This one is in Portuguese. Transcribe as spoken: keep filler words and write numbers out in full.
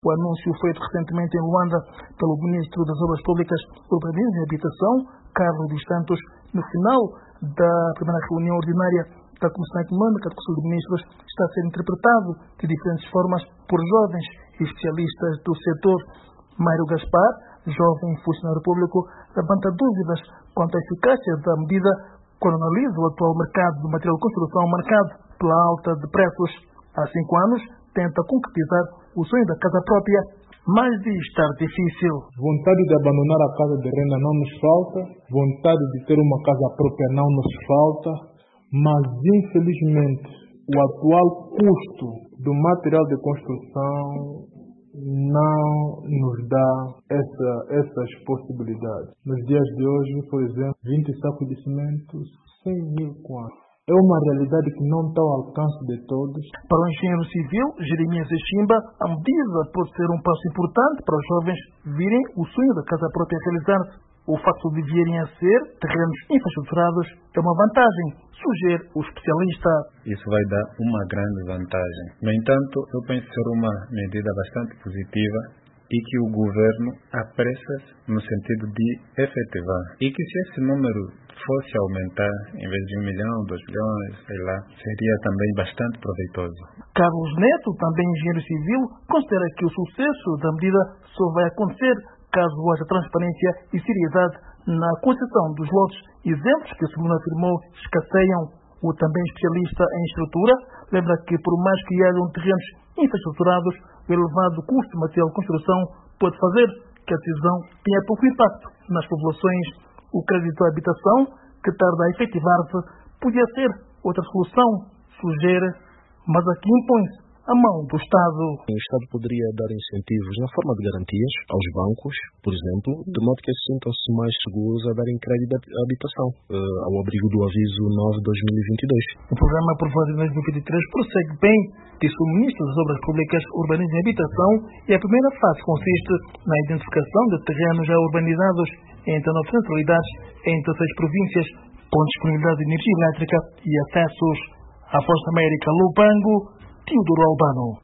O anúncio feito recentemente em Luanda pelo Ministro das Obras Públicas, Urbanismo e Habitação, Carlos dos Santos, no final da primeira reunião ordinária da Comissão Econômica do Conselho de Ministros, está a ser interpretado de diferentes formas por jovens e especialistas do setor. Mário Gaspar, jovem funcionário público, levanta dúvidas quanto à eficácia da medida quando analisa o atual mercado do material de construção marcado pela alta de preços. Há cinco anos, tenta concretizar o sonho da casa própria, mas diz estar difícil. Vontade de abandonar a casa de renda não nos falta, vontade de ter uma casa própria não nos falta, mas infelizmente o atual custo do material de construção não nos dá essa, essas possibilidades. Nos dias de hoje, por exemplo, vinte sacos de cimento, cem mil quantos. É uma realidade que não está ao alcance de todos. Para o engenheiro civil, Jeremias Echimba, a medida pode ser um passo importante para os jovens virem o sonho da casa própria realizar-se. O facto de vierem a ser terrenos infraestruturados é uma vantagem, sugere o especialista. Isso vai dar uma grande vantagem. No entanto, eu penso ser uma medida bastante positiva e que o governo apressa-se no sentido de efetivar. E que se esse número fosse aumentar, em vez de um milhão, dois milhões, sei lá, seria também bastante proveitoso. Carlos Neto, também engenheiro civil, considera que o sucesso da medida só vai acontecer caso haja transparência e seriedade na concessão dos lotes. Exemplos que, segundo afirmou, escasseiam. O também especialista em estrutura lembra que, por mais que hajam terrenos infraestruturados, o elevado custo de material de construção pode fazer que a decisão tenha pouco impacto nas populações. O crédito à habitação, que tarda a efetivar-se, podia ser outra solução, sugere, mas aqui impõe-se a mão do Estado. O Estado poderia dar incentivos na forma de garantias aos bancos, por exemplo, de modo que eles sintam-se mais seguros a darem crédito à habitação, uh, ao abrigo do aviso nove de dois mil e vinte e dois. O programa aprovado em dois mil e vinte e três prossegue bem, disse o Ministro das Obras Públicas, Urbanismo e Habitação, e a primeira fase consiste na identificação de terrenos já urbanizados entre nove centralidades em dezesseis províncias, com disponibilidade de energia elétrica e acessos. A Força América Lupango, Teodoro Albano.